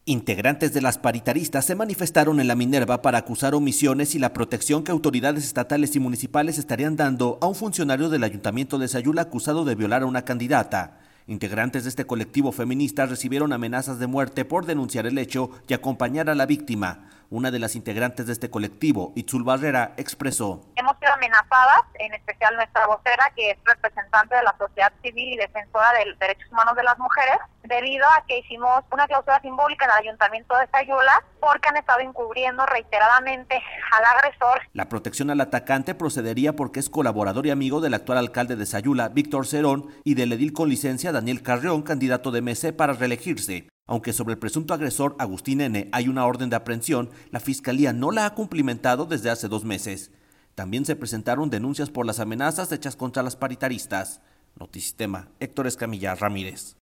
Integrantes de las paritaristas se manifestaron en la Minerva para acusar omisiones y la protección que autoridades estatales y municipales estarían dando a un funcionario del Ayuntamiento de Sayula acusado de violar a una candidata. Integrantes de este colectivo feminista recibieron amenazas de muerte por denunciar el hecho y acompañar a la víctima. Una de las integrantes de este colectivo, Itzul Barrera, expresó: hemos sido amenazadas, en especial nuestra vocera, que es representante de la sociedad civil y defensora de los derechos humanos de las mujeres, debido a que hicimos una clausura simbólica en el Ayuntamiento de Sayula, porque han estado encubriendo reiteradamente al agresor. La protección al atacante procedería porque es colaborador y amigo del actual alcalde de Sayula, Víctor Cerón, y del edil con licencia Daniel Carrión, candidato de MC para reelegirse. Aunque sobre el presunto agresor Agustín N. hay una orden de aprehensión, la Fiscalía no la ha cumplimentado desde hace 2 meses. También se presentaron denuncias por las amenazas hechas contra las paritaristas. Notisistema, Héctor Escamilla Ramírez.